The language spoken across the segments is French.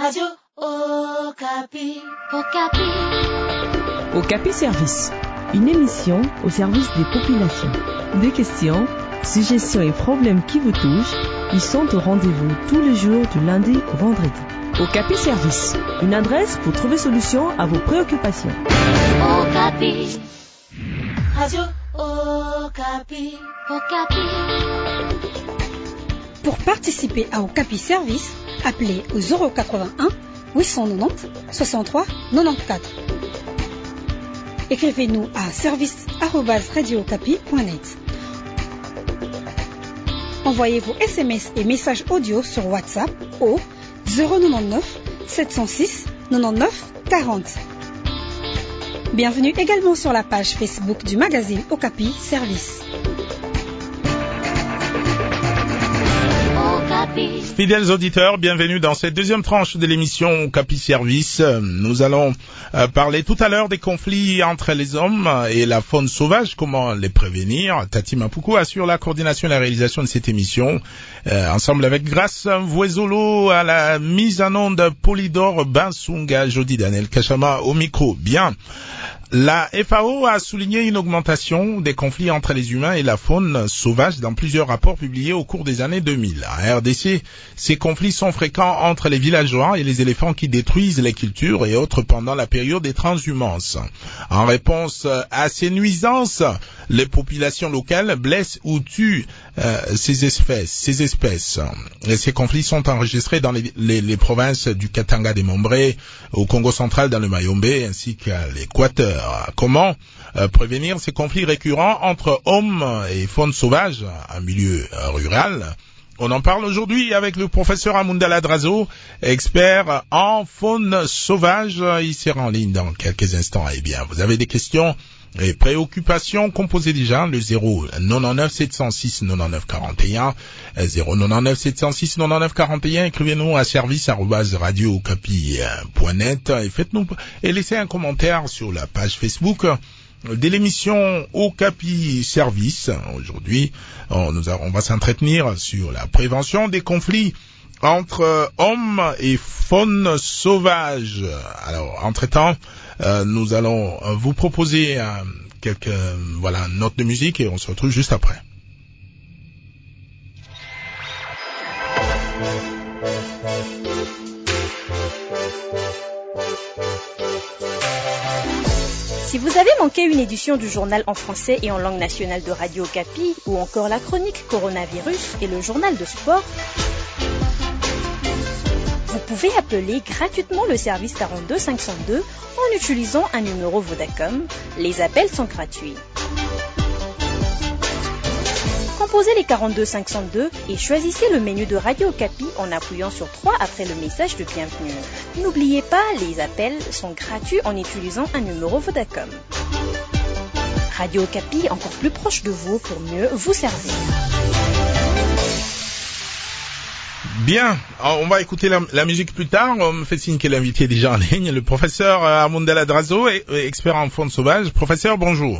Radio Okapi. Okapi. Okapi Service, une émission au service des populations. Des questions, suggestions et problèmes qui vous touchent, ils sont au rendez-vous tous les jours du lundi au vendredi. Okapi Service, une adresse pour trouver solution à vos préoccupations. Okapi. Radio Okapi. Okapi. Pour participer à Okapi Service, appelez au 081 890 63 94. Écrivez-nous à service@radiookapi.net. Envoyez vos SMS et messages audio sur WhatsApp au 099 706 99 40. Bienvenue également sur la page Facebook du magazine Okapi Service. Fidèles auditeurs, bienvenue dans cette deuxième tranche de l'émission Okapi Service. Nous allons parler tout à l'heure des conflits entre les hommes et la faune sauvage, comment les prévenir. Tati Mapuku assure la coordination et la réalisation de cette émission, ensemble avec Grace Mvuezolo à la mise en onde, Polydore Bansunga, Jody Daniel Kachama au micro. Bien. La FAO a souligné une augmentation des conflits entre les humains et la faune sauvage dans plusieurs rapports publiés au cours des années 2000. En RDC, ces conflits sont fréquents entre les villageois et les éléphants qui détruisent les cultures et autres pendant la période des transhumances. En réponse à ces nuisances, les populations locales blessent ou tuent ces espèces. Et ces conflits sont enregistrés dans les provinces du Katanga des Mombré, au Congo central dans le Mayombe ainsi qu'à l'Équateur. Comment prévenir ces conflits récurrents entre hommes et faune sauvage en milieu rural? On en parle aujourd'hui avec le professeur Amundala Drazo, expert en faune sauvage. Il sera en ligne dans quelques instants. Eh bien, vous avez des questions et préoccupations, composez déjà le 099 706 99 41, 099 706 99 41, écrivez-nous à service@radiookapi.net et faites-nous, et laissez un commentaire sur la page Facebook de l'émission Okapi Service. Aujourd'hui, on va s'entretenir sur la prévention des conflits entre hommes et faune sauvage. Alors, entre-temps, nous allons vous proposer quelques notes de musique et on se retrouve juste après. Si vous avez manqué une édition du journal en français et en langue nationale de Radio Okapi, ou encore la chronique Coronavirus et le journal de sport, vous pouvez appeler gratuitement le service 42 502 en utilisant un numéro Vodacom. Les appels sont gratuits. Composez les 42 502 et choisissez le menu de Radio Okapi en appuyant sur 3 après le message de bienvenue. N'oubliez pas, les appels sont gratuits en utilisant un numéro Vodacom. Radio Okapi, encore plus proche de vous pour mieux vous servir. Bien, on va écouter la musique plus tard. On me fait signe que l'invité est déjà en ligne, le professeur Amundala Drazo, expert en faune sauvage. Professeur, bonjour.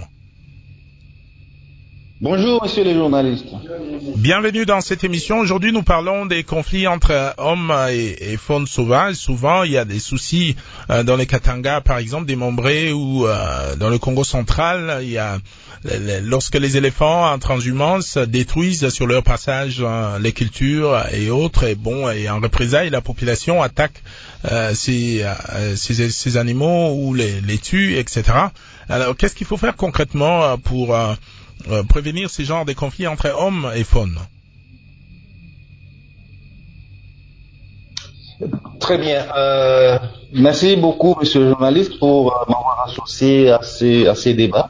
Bonjour, messieurs les journalistes. Bienvenue dans cette émission. Aujourd'hui, nous parlons des conflits entre hommes et faune sauvage. Souvent, il y a des soucis dans les Katanga, par exemple, des Mombré, ou dans le Congo central. Il y a lorsque les éléphants en transhumance détruisent sur leur passage les cultures et autres. Et en représailles, la population attaque ces animaux ou les tue, etc. Alors, qu'est-ce qu'il faut faire concrètement pour prévenir ces genres de conflits entre hommes et faune? Très bien. Merci beaucoup, monsieur le journaliste, pour m'avoir associé à ces débats.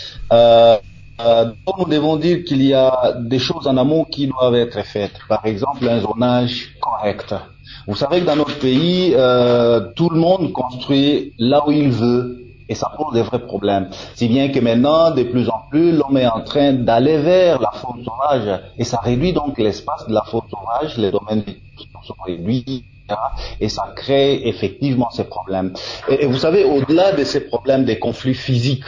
Nous devons dire qu'il y a des choses en amont qui doivent être faites. Par exemple, un zonage correct. Vous savez que dans notre pays, tout le monde construit là où il veut. Et ça pose des vrais problèmes. Si bien que maintenant, de plus en plus, l'homme est en train d'aller vers la faune sauvage. Et ça réduit donc l'espace de la faune sauvage, les domaines sont réduits, et ça crée effectivement ces problèmes. Et vous savez, au-delà de ces problèmes des conflits physiques,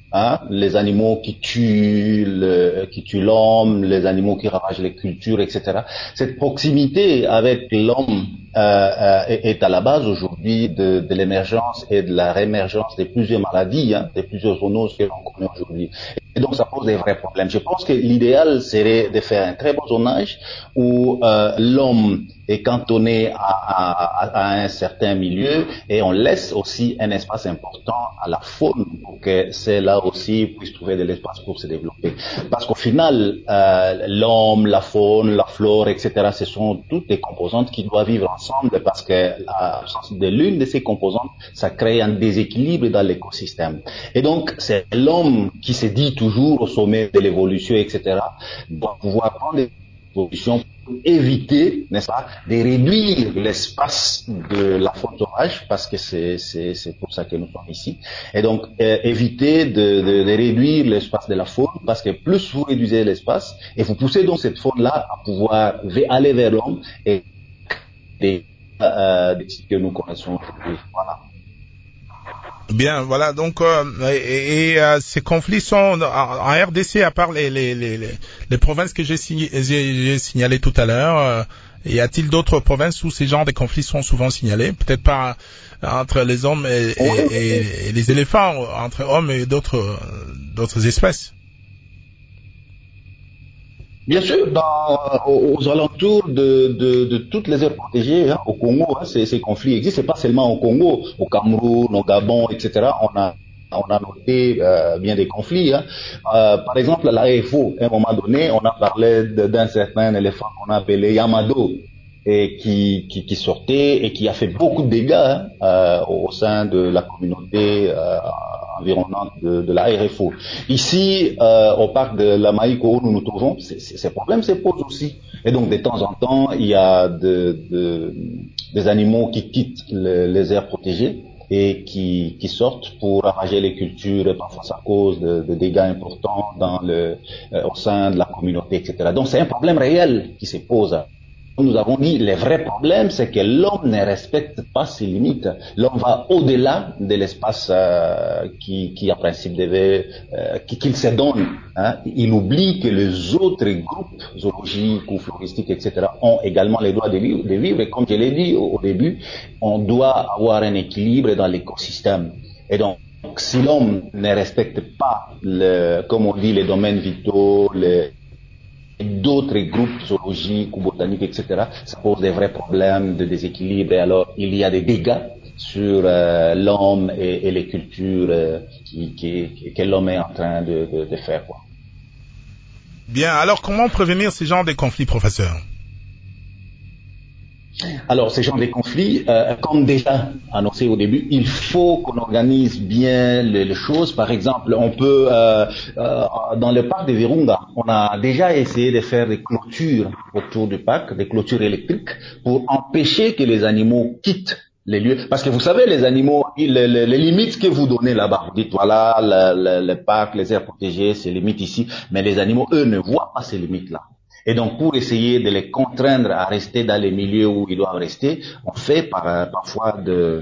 hein, les animaux qui tuent l'homme, les animaux qui ravagent les cultures, etc. Cette proximité avec l'homme est à la base aujourd'hui de l'émergence et de la réémergence de plusieurs maladies, hein, de plusieurs zoonoses que l'on connaît aujourd'hui. Et donc ça pose des vrais problèmes. Je pense que l'idéal serait de faire un très bon zonage où l'homme est cantonné à un certain milieu et on laisse aussi un espace important à la faune pour que celle-là aussi puisse trouver de l'espace pour se développer. Parce qu'au final, l'homme, la faune, la flore, etc., ce sont toutes des composantes qui doivent vivre ensemble parce que l'absence de l'une de ces composantes, ça crée un déséquilibre dans l'écosystème. Et donc, c'est l'homme qui se dit toujours au sommet de l'évolution, etc., doit pouvoir prendre des solutions pour éviter, n'est-ce pas, de réduire l'espace de la faune sauvage, parce que c'est pour ça que nous sommes ici. Et donc, éviter de réduire l'espace de la faune, parce que plus vous réduisez l'espace, et vous poussez donc cette faune-là à pouvoir aller vers l'homme et des types que nous connaissons aujourd'hui. Voilà. Bien, voilà. Donc, ces conflits sont en RDC, à part les provinces que j'ai signalées tout à l'heure. Y a-t-il d'autres provinces où ces genres de conflits sont souvent signalés? Peut-être pas entre les hommes et les éléphants, entre hommes et d'autres espèces. Bien sûr, aux alentours de toutes les aires protégées, hein, au Congo, hein, ces conflits existent. C'est pas seulement au Congo, au Cameroun, au Gabon, etc. On a noté bien des conflits. Hein. Par exemple, à la RFO, à un moment donné, on a parlé d'un certain éléphant qu'on a appelé Yamado, et qui sortait et qui a fait beaucoup de dégâts, hein, au sein de la communauté environnante de la RFO. Ici, au parc de la Maïko où nous nous trouvons, ces problèmes se posent aussi. Et donc, de temps en temps, il y a des animaux qui quittent les aires protégées et qui sortent pour ravager les cultures, parfois à cause de dégâts importants au sein de la communauté, etc. Donc, c'est un problème réel qui se pose. Nous avons dit, le vrai problème, c'est que l'homme ne respecte pas ses limites. L'homme va au-delà de l'espace qui, en principe, qu'il se donne. Hein. Il oublie que les autres groupes zoologiques ou floristiques, etc., ont également les droits de vivre. Et comme je l'ai dit au début, on doit avoir un équilibre dans l'écosystème. Et donc, si l'homme ne respecte pas, comme on dit, les domaines vitaux, d'autres groupes zoologiques ou botaniques, etc., ça pose des vrais problèmes de déséquilibre. Et alors, il y a des dégâts sur l'homme et les cultures que l'homme est en train de faire. Quoi. Bien, alors comment prévenir ces genres de conflits, professeur? Alors, ces genres de conflits, comme déjà annoncé au début, il faut qu'on organise bien les choses. Par exemple, on peut, dans le parc de Virunga, on a déjà essayé de faire des clôtures autour du parc, des clôtures électriques, pour empêcher que les animaux quittent les lieux. Parce que vous savez, les animaux, les limites que vous donnez là-bas, vous dites, voilà, le parc, les aires protégées, c'est limite ici, mais les animaux, eux, ne voient pas ces limites-là. Et donc, pour essayer de les contraindre à rester dans les milieux où ils doivent rester, on fait parfois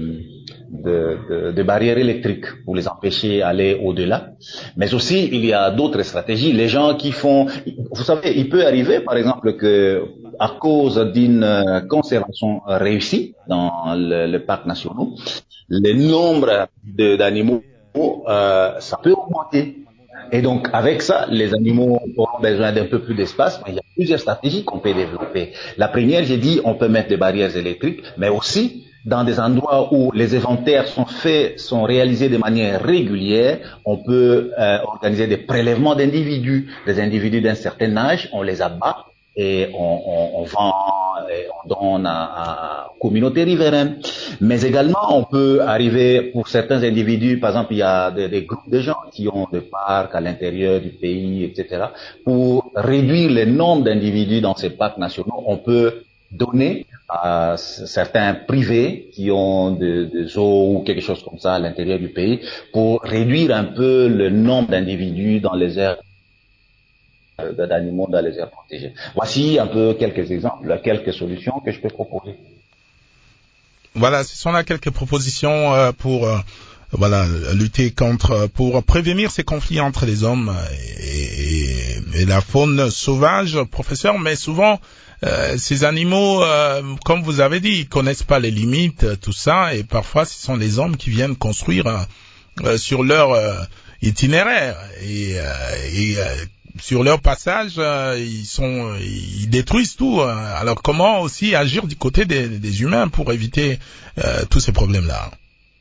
de barrières électriques pour les empêcher d'aller au-delà. Mais aussi, il y a d'autres stratégies. Les gens qui font, vous savez, il peut arriver, par exemple, que à cause d'une conservation réussie dans le parc national, le nombre d'animaux, ça peut augmenter. Et donc, avec ça, les animaux auront besoin d'un peu plus d'espace, mais il y a plusieurs stratégies qu'on peut développer. La première, j'ai dit, on peut mettre des barrières électriques, mais aussi, dans des endroits où les inventaires sont réalisés de manière régulière, on peut organiser des prélèvements d'individus, des individus d'un certain âge, on les abat et on vend et on donne à communautés riveraines. Mais également, on peut arriver pour certains individus, par exemple, il y a des groupes de gens qui ont des parcs à l'intérieur du pays, etc. Pour réduire le nombre d'individus dans ces parcs nationaux, on peut donner à certains privés qui ont des zoos ou quelque chose comme ça à l'intérieur du pays pour réduire un peu le nombre d'individus dans les aires d'animaux dans les aires protégées. Voici un peu quelques exemples, quelques solutions que je peux proposer. Voilà, ce sont là quelques propositions pour lutter pour prévenir ces conflits entre les hommes et la faune sauvage, professeur. Mais souvent, ces animaux, comme vous avez dit, ils connaissent pas les limites, tout ça, et parfois ce sont les hommes qui viennent construire sur leur itinéraire et sur leur passage, ils détruisent tout. Alors comment aussi agir du côté des humains pour éviter tous ces problèmes-là?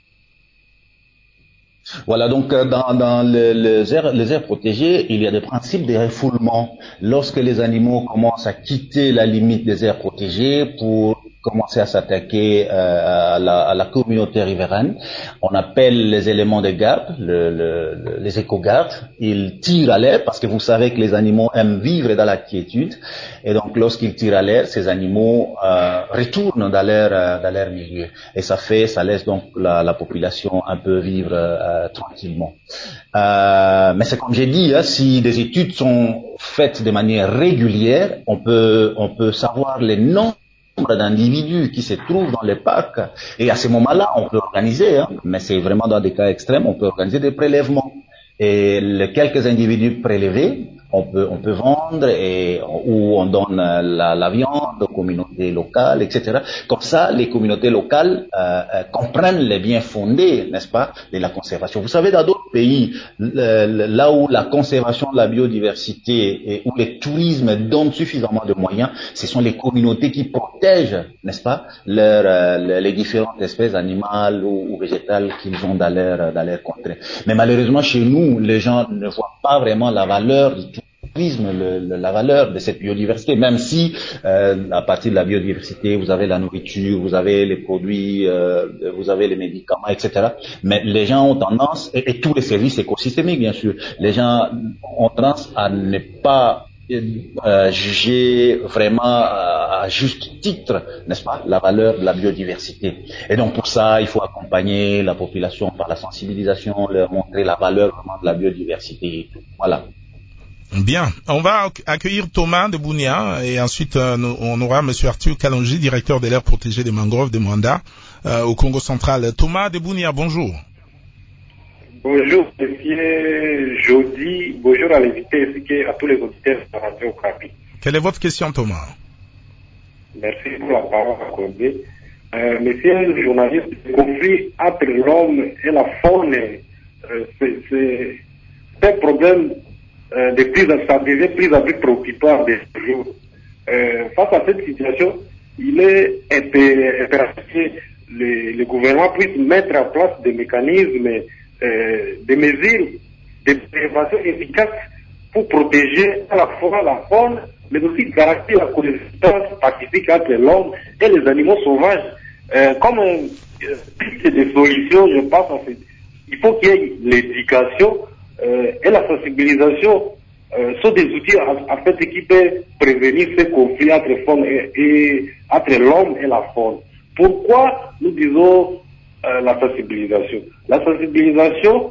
Voilà, donc dans les aires protégées, il y a des principes de refoulement. Lorsque les animaux commencent à quitter la limite des aires protégées pour commencer à s'attaquer à la communauté riveraine, on appelle les éléments de garde, les éco-gardes. Ils tirent à l'air parce que vous savez que les animaux aiment vivre dans la quiétude, et donc lorsqu'ils tirent à l'air, ces animaux retournent dans leur milieu, et ça laisse donc la population un peu vivre tranquillement. Mais c'est comme j'ai dit, si des études sont faites de manière régulière, on peut savoir les noms d'individus qui se trouvent dans les parcs, et à ce moment-là on peut organiser, mais c'est vraiment dans des cas extrêmes, on peut organiser des prélèvements, et les quelques individus prélevés on peut vendre, ou on donne la viande aux communautés locales, etc. Comme ça, les communautés locales comprennent les biens fondés, n'est-ce pas, de la conservation. Vous savez, dans d'autres pays, là où la conservation de la biodiversité et où le tourisme donne suffisamment de moyens, ce sont les communautés qui protègent, n'est-ce pas, les différentes espèces animales ou végétales qu'ils ont dans leur contrée. Mais malheureusement, chez nous, les gens ne voient pas vraiment la valeur du tourisme, la valeur de cette biodiversité, même si à partir de la biodiversité, vous avez la nourriture, vous avez les produits, vous avez les médicaments, etc. Mais les gens ont tendance, et tous les services écosystémiques bien sûr, les gens ont tendance à ne pas juger vraiment à juste titre, n'est-ce pas, la valeur de la biodiversité. Et donc pour ça, il faut accompagner la population par la sensibilisation, leur montrer la valeur vraiment de la biodiversité et tout. Voilà. Bien, on va accueillir Thomas de Bunia, et ensuite on aura monsieur Arthur Kalonji, directeur de l'aire protégée des mangroves de Mwanda au Congo central. Thomas de Bunia, bonjour. Bonjour monsieur Jody, bonjour à l'invité ainsi qu'à tous les auditeurs de Radio Okapi. Quelle est votre question, Thomas? Merci pour la parole accordée. Monsieur le journaliste, le conflit entre l'homme et la faune, c'est un problème ça devient plus en plus préoccupant des jours. Face à cette situation, il est impératif que le gouvernement puisse mettre en place des mécanismes, des mesures de prévention efficaces pour protéger à la fois la faune, mais aussi garantir la coexistence pacifique entre l'homme et les animaux sauvages. Comme piste de solution, je pense, il faut qu'il y ait l'éducation et la sensibilisation sont des outils afin qu'ils peuvent prévenir ces conflits entre faune et entre l'homme et la faune. Pourquoi nous disons la sensibilisation? La sensibilisation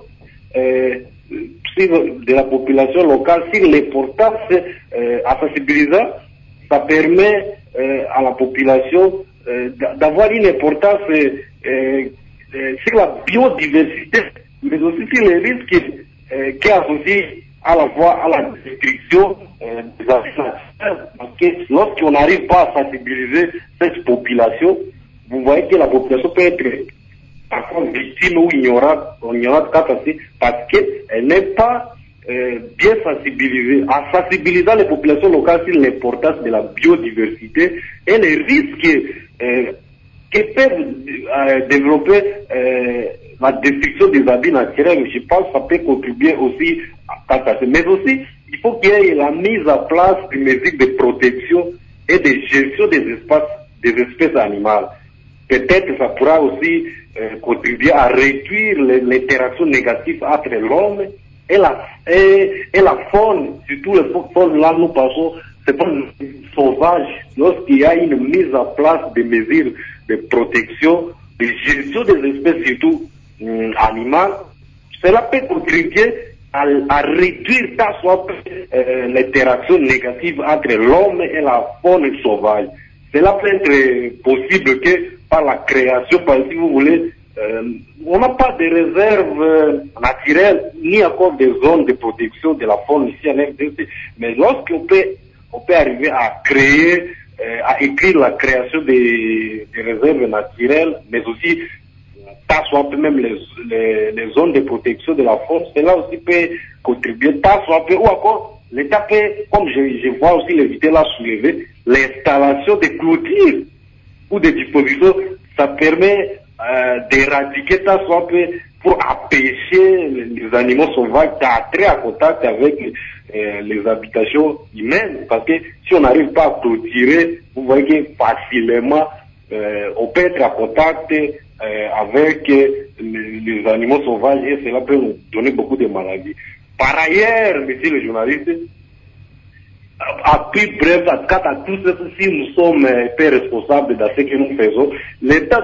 de la population locale sur l'importance à sensibiliser, ça permet à la population d'avoir une importance sur la biodiversité, mais aussi sur les risques qui associent à la fois à la destruction des habitats. Parce que lorsqu'on n'arrive pas à sensibiliser cette population, vous voyez que la population peut être parfois victime ou ignorante parce qu'elle n'est pas bien sensibilisée. En sensibilisant les populations locales sur l'importance de la biodiversité et les risques que peuvent développer la destruction des habitats naturels, je pense que ça peut contribuer aussi à ça. Mais aussi, il faut qu'il y ait la mise en place d'une mesure de protection et de gestion des espèces animales. Peut-être que ça pourra aussi contribuer à réduire l'interaction négative entre l'homme et la faune. Surtout les faunes, là nous pensons, c'est pas sauvage. Lorsqu'il y a une mise en place de mesures de protection, de gestion des espèces surtout animales, cela peut contribuer à réduire tant soit l'interaction négative entre l'homme et la faune sauvage. Cela peut être possible que par la création, si vous voulez, on n'a pas de réserves naturelles, ni encore des zones de protection de la faune ici en RDC. Mais lorsqu'on peut arriver à créer, à écrire la création des réserves naturelles, mais aussi tant soit peu même les zones de protection de la faune, cela aussi peut contribuer, tant soit peu, ou encore l'État peut, comme je vois aussi l'éviter là soulever, l'installation de clôtures ou des dispositions, ça permet d'éradiquer tant soit peu pour empêcher les animaux sauvages d'entrer en contact avec les habitations humaines. Parce que si on n'arrive pas à clôturer, vous voyez que facilement on peut être en contact avec les animaux sauvages et cela peut nous donner beaucoup de maladies. Par ailleurs, monsieur le journaliste, à plus bref, à tous ceux, si nous sommes peu responsables de ce que nous faisons, l'État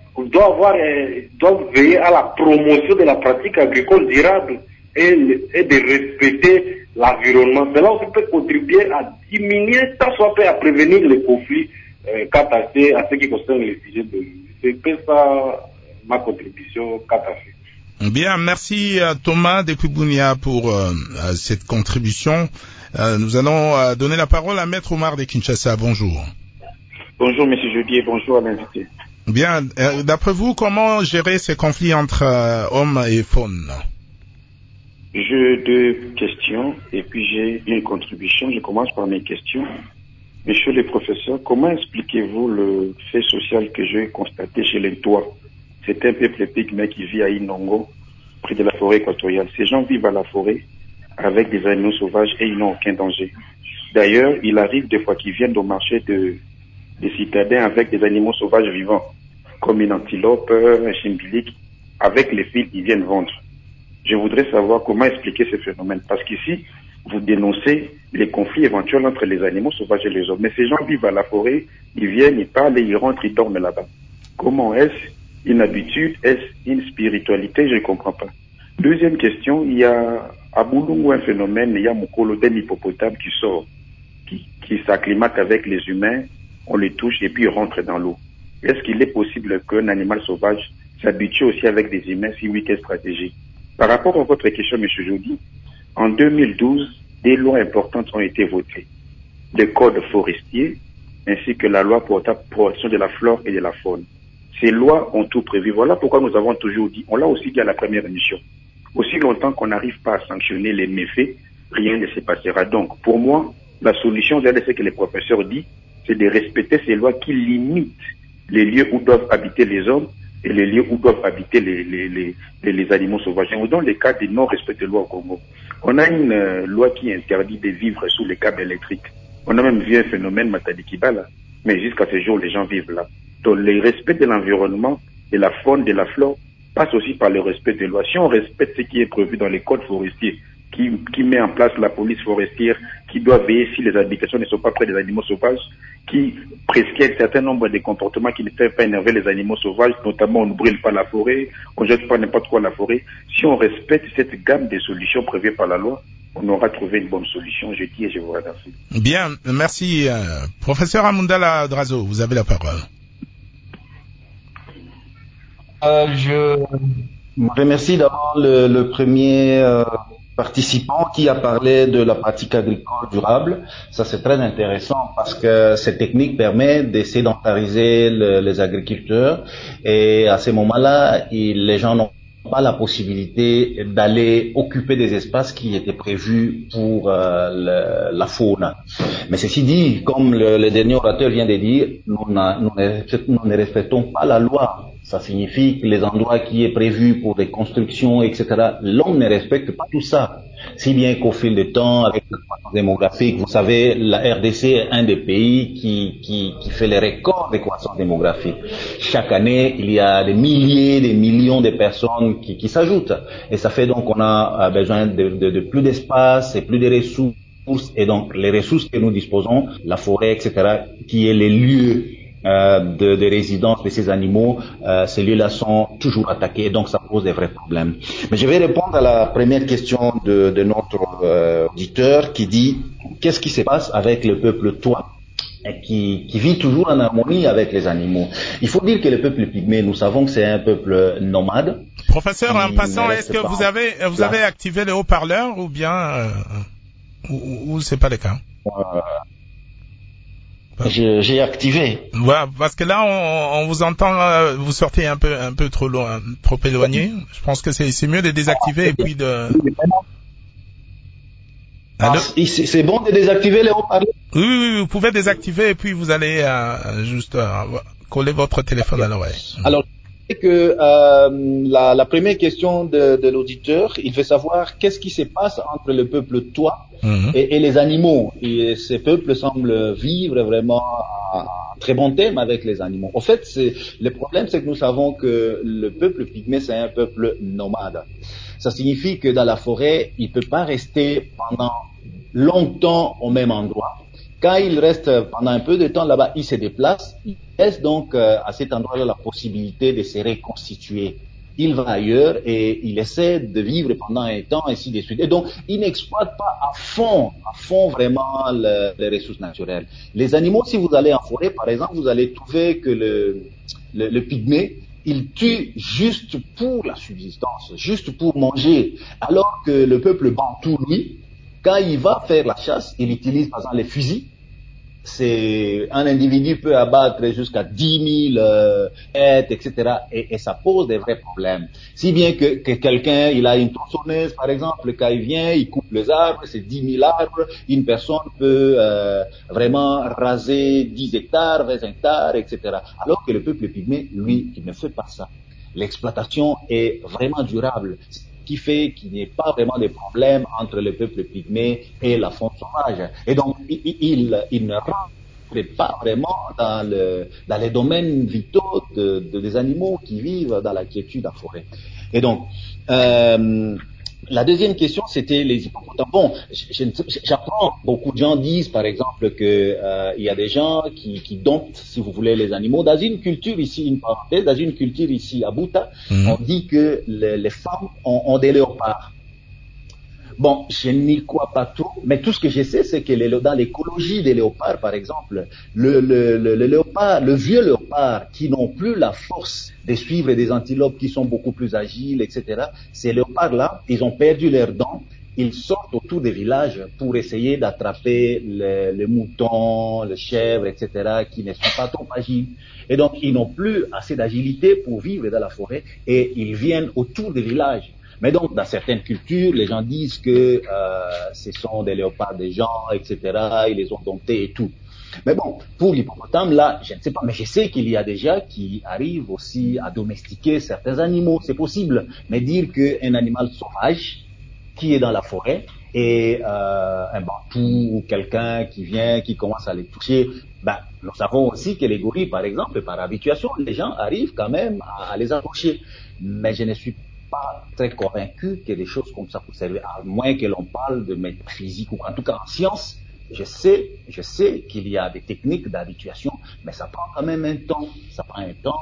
doit veiller à la promotion de la pratique agricole durable et de respecter l'environnement. Cela aussi peut contribuer à diminuer, tant soit peu à prévenir les conflits quant à ce qui concerne les sujets de l'eau. C'est ça ma contribution quant à ça. Bien, merci Thomas depuis Bunia pour cette contribution. Nous allons donner la parole à Maître Omar de Kinshasa. Bonjour. Bonjour Monsieur Jeudi et bonjour à l'invité. Bien, d'après vous, comment gérer ces conflits entre hommes et faune? J'ai deux questions et puis j'ai une contribution. Je commence par mes questions. Monsieur le professeur, comment expliquez-vous le fait social que j'ai constaté chez les Tois? C'est un peuple pygmée qui vit à Inongo, près de la forêt équatoriale. Ces gens vivent à la forêt avec des animaux sauvages et ils n'ont aucun danger. D'ailleurs, il arrive des fois qu'ils viennent au marché des citadins avec des animaux sauvages vivants, comme une antilope, un chimbilique. Avec les fils, ils viennent vendre. Je voudrais savoir comment expliquer ce phénomène. Parce qu'ici, vous dénoncez les conflits éventuels entre les animaux sauvages et les hommes. Mais ces gens vivent à la forêt, ils viennent, ils parlent, ils rentrent, ils dorment là-bas. Comment est-ce une habitude? Est-ce une spiritualité? Je ne comprends pas. Deuxième question, il y a à Boulungu un phénomène, il y a Mokolo d'un hippopotame qui sort, qui s'acclimate avec les humains, on les touche et puis il rentre dans l'eau. Est-ce qu'il est possible qu'un animal sauvage s'habitue aussi avec des humains? Si oui, quelle stratégie? Par rapport à votre question, M. Jody, en 2012, des lois importantes ont été votées. Le code forestier ainsi que la loi pour la protection de la flore et de la faune. Ces lois ont tout prévu. Voilà pourquoi nous avons toujours dit, on l'a aussi dit à la première émission, aussi longtemps qu'on n'arrive pas à sanctionner les méfaits, rien ne se passera. Donc, pour moi, la solution, c'est ce que les professeurs disent, c'est de respecter ces lois qui limitent les lieux où doivent habiter les hommes et les lieux où doivent habiter les animaux sauvages. Et dans le cas du non-respect des lois au Congo, on a une loi qui interdit de vivre sous les câbles électriques. On a même vu un phénomène Matadi Kibala, mais jusqu'à ce jour, les gens vivent là. Donc, le respect de l'environnement, de la faune, de la flore, passe aussi par le respect des lois. Si on respecte ce qui est prévu dans les codes forestiers, qui met en place la police forestière, qui doit veiller si les habitations ne sont pas près des animaux sauvages, qui prescrit un certain nombre de comportements qui ne peuvent pas énerver les animaux sauvages, notamment on ne brûle pas la forêt, on ne jette pas n'importe quoi la forêt. Si on respecte cette gamme de solutions prévues par la loi, on aura trouvé une bonne solution. Je dis et je vous remercie. Bien, merci. Professeur Amundala Drazo, vous avez la parole. Je remercie d'abord le premier participant qui a parlé de la pratique agricole durable. Ça, c'est très intéressant parce que cette technique permet de sédentariser les agriculteurs et à ce moment-là, les gens n'ont pas la possibilité d'aller occuper des espaces qui étaient prévus pour la faune. Mais ceci dit, comme le dernier orateur vient de dire, nous ne respectons pas la loi. Ça signifie que les endroits qui est prévu pour des constructions, etc., l'homme ne respecte pas tout ça. Si bien qu'au fil du temps, avec la croissance démographique, vous savez, la RDC est un des pays qui fait les records de croissance démographique. Chaque année, il y a des milliers, des millions de personnes qui s'ajoutent. Et ça fait donc qu'on a besoin de plus d'espace et plus de ressources. Et donc, les ressources que nous disposons, la forêt, etc., qui est les lieux de résidence de ces animaux, ces lieux-là sont toujours attaqués, donc ça pose des vrais problèmes. Mais je vais répondre à la première question de notre auditeur qui dit qu'est-ce qui se passe avec le peuple Toa. qui vit toujours en harmonie avec les animaux. Il faut dire que le peuple pygmée, nous savons que c'est un peuple nomade. Professeur, en passant, est-ce que vous avez activé les haut-parleurs ou bien ou c'est pas le cas? J'ai activé. Ouais, parce que là, on vous entend, vous sortez un peu trop loin, trop éloigné. Je pense que c'est mieux de désactiver et puis de... C'est bon de désactiver les haut-parleurs? Oui, vous pouvez désactiver et puis vous allez juste coller votre téléphone à l'oreille. Alors, que la première question de l'auditeur, il veut savoir qu'est-ce qui se passe entre le peuple Twa et les animaux. Et ces peuples semblent vivre vraiment en très bon terme avec les animaux. En fait, le problème, c'est que nous savons que le peuple pygmée, c'est un peuple nomade. Ça signifie que dans la forêt, il peut pas rester pendant longtemps au même endroit. Quand il reste pendant un peu de temps là-bas, il se déplace, il laisse donc à cet endroit-là la possibilité de se reconstituer. Il va ailleurs et il essaie de vivre pendant un temps, ainsi de suite. Et donc, il n'exploite pas à fond vraiment les ressources naturelles. Les animaux, si vous allez en forêt, par exemple, vous allez trouver que le pygmée, il tue juste pour la subsistance, juste pour manger. Alors que le peuple bantou, lui, quand il va faire la chasse, il utilise par exemple les fusils. Un individu peut abattre jusqu'à 10 000 bêtes, etc. Et ça pose des vrais problèmes. Si bien que quelqu'un, il a une tronçonneuse, par exemple, quand il vient, il coupe les arbres, c'est 10 000 arbres. Une personne peut vraiment raser 10 hectares, 20 hectares, etc. Alors que le peuple pygmée, lui, il ne fait pas ça. L'exploitation est vraiment durable, qui fait qu'il n'y ait pas vraiment de problème entre le peuple pygmée et la faune sauvage. Et donc, il ne rentre pas vraiment dans les domaines vitaux des animaux qui vivent dans la quiétude en forêt. Et donc, la deuxième question, c'était les hippopotames. Bon, j'apprends, beaucoup de gens disent, par exemple, que il y a des gens qui domptent, si vous voulez, les animaux. Dans une culture ici, une parenthèse, dans une culture ici à Bouta, on dit que les femmes ont des léopards. Bon, je n'y crois pas trop, mais tout ce que je sais, c'est que dans l'écologie des léopards, par exemple, le léopard, le vieux léopard, qui n'ont plus la force de suivre des antilopes qui sont beaucoup plus agiles, etc., ces léopards-là, ils ont perdu leurs dents, ils sortent autour des villages pour essayer d'attraper les moutons, les chèvres, etc., qui ne sont pas trop agiles. Et donc, ils n'ont plus assez d'agilité pour vivre dans la forêt et ils viennent autour des villages. Mais donc, dans certaines cultures, les gens disent que ce sont des léopards des gens, etc., ils les ont domptés et tout. Mais bon, pour l'hippopotame, là, je ne sais pas, mais je sais qu'il y a des gens qui arrivent aussi à domestiquer certains animaux, c'est possible. Mais dire qu'un animal sauvage qui est dans la forêt et un bantou ou quelqu'un qui vient, qui commence à les toucher, ben, nous savons aussi que les gorilles, par exemple, par habituation, les gens arrivent quand même à les approcher. Mais je ne suis pas très convaincu que des choses comme ça puissent servir, à moins que l'on parle de métaphysique ou en tout cas en science. Je sais qu'il y a des techniques d'habituation, mais ça prend quand même un temps. Ça prend un temps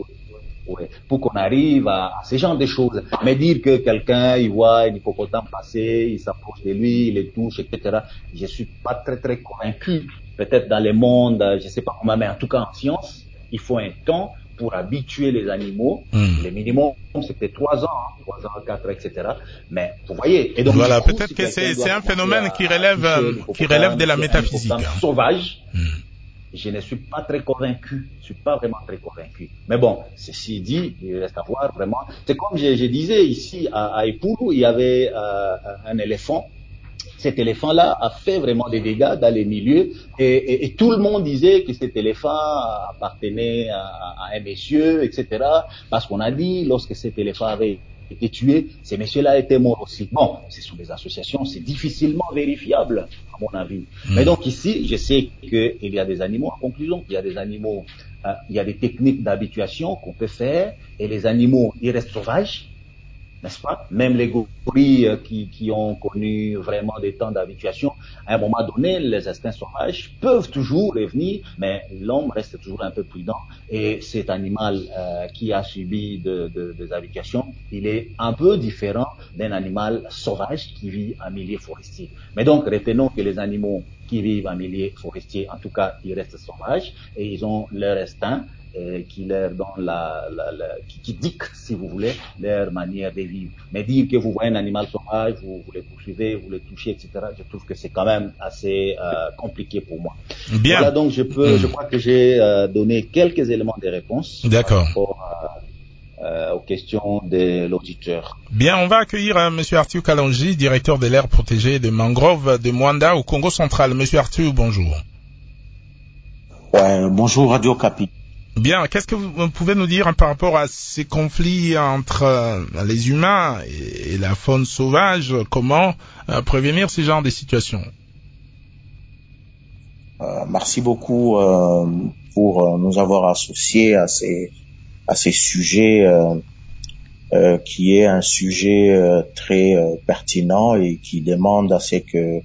pour qu'on arrive à ce genre de choses. Mais dire que quelqu'un, il voit un hippopotame passer, il s'approche de lui, il les touche, etc. Je suis pas très très convaincu. Peut-être dans le monde, je sais pas comment, mais en tout cas en science, il faut un temps pour habituer les animaux. Le minimum, c'était 3 ans, 4 ans, etc. Mais vous voyez. Et donc, voilà, peut-être que c'est un phénomène qui relève de la métaphysique. Sauvage. Je ne suis pas très convaincu. Je suis pas vraiment très convaincu. Mais bon, ceci dit, il reste à voir vraiment. C'est comme je disais ici à Epulu, il y avait un éléphant. Cet éléphant-là a fait vraiment des dégâts dans les milieux et tout le monde disait que cet éléphant appartenait à un monsieur, etc. Parce qu'on a dit, lorsque cet éléphant avait été tué, ces messieurs-là étaient morts aussi. Bon, ce sont des associations, c'est difficilement vérifiable, à mon avis. Mais donc ici, je sais qu'il y a des animaux, en conclusion, il y a des animaux, il y a des techniques d'habituation qu'on peut faire et les animaux, ils restent sauvages. N'est-ce pas? Même les gorilles qui ont connu vraiment des temps d'habituation, à un moment donné, les instincts sauvages peuvent toujours revenir, mais l'homme reste toujours un peu prudent. Et cet animal qui a subi des habituations, il est un peu différent d'un animal sauvage qui vit en milieu forestier. Mais donc, retenons que les animaux qui vivent en milieu forestier, en tout cas, ils restent sauvages et ils ont leur instinct qui leur donne qui dicte, si vous voulez, leur manière de vivre. Mais dire que vous voyez un animal sauvage, vous le poursuivez, vous le touchez, etc., je trouve que c'est quand même assez compliqué pour moi. Bien. Voilà, donc je crois que j'ai donné quelques éléments de réponse. D'accord. Par rapport aux questions de l'auditeur. Bien, on va accueillir Monsieur Arthur Kalonji, directeur de l'aire protégée de mangrove de Mwanda au Congo central. Monsieur Arthur, bonjour. Ouais, bonjour Radio Okapi. Bien, qu'est-ce que vous pouvez nous dire par rapport à ces conflits entre les humains et la faune sauvage? Comment prévenir ce genre de situations? Merci beaucoup pour nous avoir associés à ces sujets qui est un sujet très pertinent et qui demande à ce que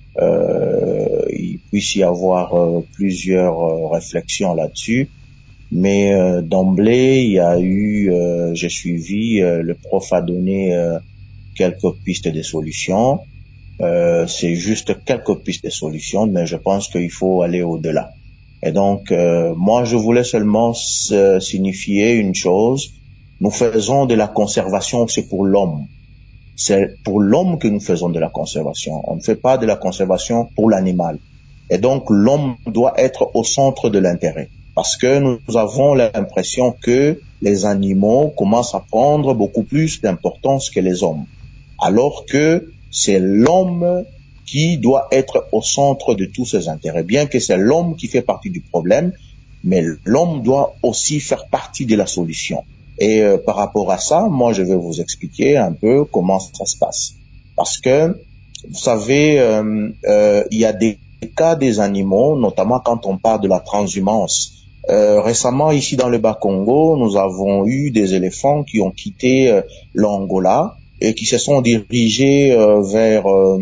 il puisse y avoir plusieurs réflexions là-dessus. Mais d'emblée, il y a eu, j'ai suivi, le prof a donné quelques pistes de solutions. C'est juste quelques pistes de solutions, mais je pense qu'il faut aller au-delà. Et donc, moi, je voulais seulement signifier une chose. Nous faisons de la conservation, c'est pour l'homme. C'est pour l'homme que nous faisons de la conservation. On ne fait pas de la conservation pour l'animal. Et donc, l'homme doit être au centre de l'intérêt. Parce que nous avons l'impression que les animaux commencent à prendre beaucoup plus d'importance que les hommes. Alors que c'est l'homme qui doit être au centre de tous ces intérêts. Bien que c'est l'homme qui fait partie du problème, mais l'homme doit aussi faire partie de la solution. Et par rapport à ça, moi je vais vous expliquer un peu comment ça se passe. Parce que, vous savez, il y a des cas des animaux, notamment quand on parle de la transhumance. Récemment, ici dans le Bas-Congo, nous avons eu des éléphants qui ont quitté l'Angola et qui se sont dirigés vers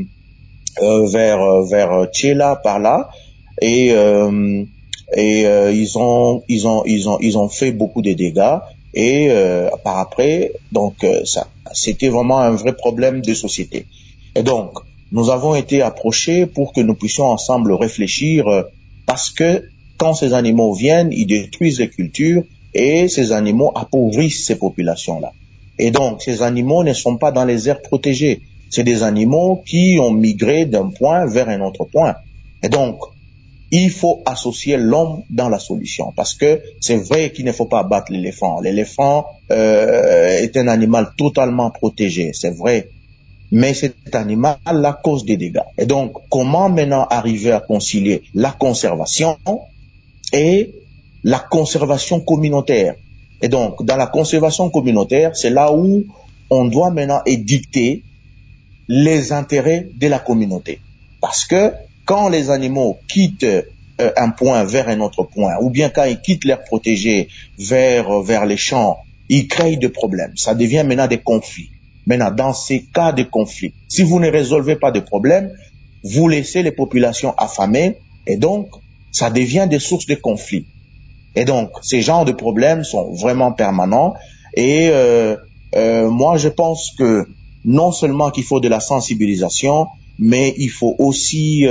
Tchela par là et ils ont fait beaucoup de dégâts et par après donc ça c'était vraiment un vrai problème de société. Et donc nous avons été approchés pour que nous puissions ensemble réfléchir parce que quand ces animaux viennent, ils détruisent les cultures et ces animaux appauvrissent ces populations-là. Et donc, ces animaux ne sont pas dans les aires protégées. C'est des animaux qui ont migré d'un point vers un autre point. Et donc, il faut associer l'homme dans la solution. Parce que c'est vrai qu'il ne faut pas abattre l'éléphant. L'éléphant est un animal totalement protégé, c'est vrai. Mais cet animal-là cause des dégâts. Et donc, comment maintenant arriver à concilier la conservation et la conservation communautaire? Et donc, dans la conservation communautaire, c'est là où on doit maintenant édicter les intérêts de la communauté. Parce que quand les animaux quittent un point vers un autre point, ou bien quand ils quittent l'air protégé vers les champs, ils créent des problèmes. Ça devient maintenant des conflits. Maintenant, dans ces cas de conflits, si vous ne résolvez pas de problèmes, vous laissez les populations affamées et donc, ça devient des sources de conflits. Et donc, ces genres de problèmes sont vraiment permanents. Et moi, je pense que non seulement qu'il faut de la sensibilisation, mais il faut aussi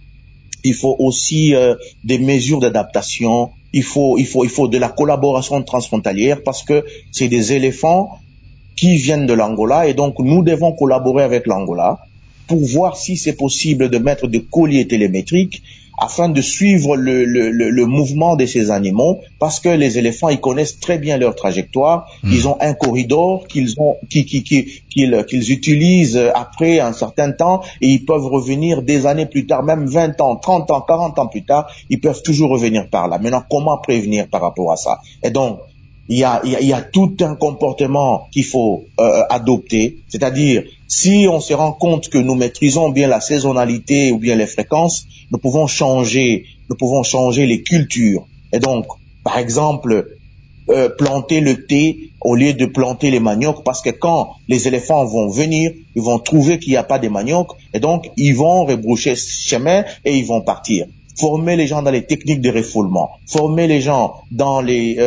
des mesures d'adaptation. Il faut de la collaboration transfrontalière parce que c'est des éléphants qui viennent de l'Angola et donc nous devons collaborer avec l'Angola pour voir si c'est possible de mettre des colliers télémétriques afin de suivre le mouvement de ces animaux, parce que les éléphants, ils connaissent très bien leur trajectoire. Ils ont un corridor qu'ils utilisent après un certain temps, et ils peuvent revenir des années plus tard, même 20 ans, 30 ans, 40 ans plus tard, ils peuvent toujours revenir par là. Maintenant, comment prévenir par rapport à ça? Et donc, il y a tout un comportement qu'il faut adopter, c'est-à-dire si on se rend compte que nous maîtrisons bien la saisonnalité ou bien les fréquences, nous pouvons changer les cultures. Et donc, par exemple, planter le thé au lieu de planter les maniocs, parce que quand les éléphants vont venir, ils vont trouver qu'il n'y a pas de maniocs, et donc ils vont rebroucher ce chemin et ils vont partir. Former les gens dans les techniques de refoulement, former les gens dans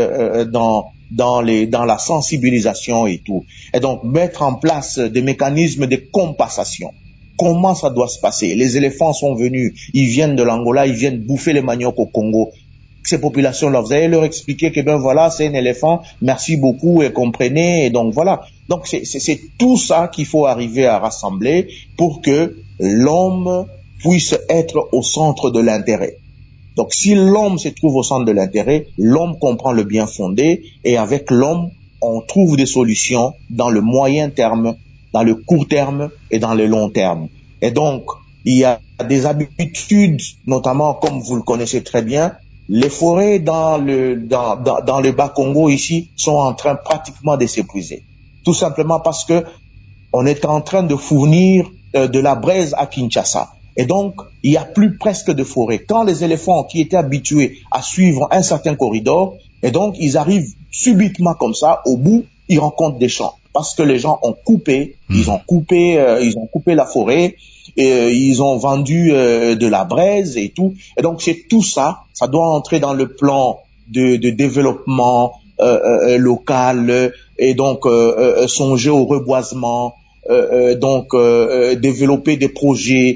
la sensibilisation et tout. Et donc, mettre en place des mécanismes de compensation. comment ça doit se passer. Les éléphants sont venus, ils viennent de l'Angola, ils viennent bouffer les maniocs au Congo. Ces populations-là, vous allez leur expliquer que ben voilà, c'est un éléphant, merci beaucoup et comprenez, et donc voilà. Donc c'est tout ça qu'il faut arriver à rassembler pour que l'homme puisse être au centre de l'intérêt. Donc si l'homme se trouve au centre de l'intérêt, l'homme comprend le bien fondé, et avec l'homme, on trouve des solutions dans le moyen terme, dans le court terme et dans le long terme. Et donc, il y a des habitudes, notamment comme vous le connaissez très bien, les forêts dans le Bas-Congo ici sont en train pratiquement de s'épuiser. Tout simplement parce que on est en train de fournir de la braise à Kinshasa. Et donc, il n'y a plus presque de forêt. Quand les éléphants qui étaient habitués à suivre un certain corridor, et donc ils arrivent subitement comme ça, au bout, ils rencontrent des champs. Parce que les gens ont coupé, ils ont coupé la forêt, et ils ont vendu de la braise et tout. Et donc c'est tout ça, ça doit entrer dans le plan de développement local, et donc songer au reboisement, développer des projets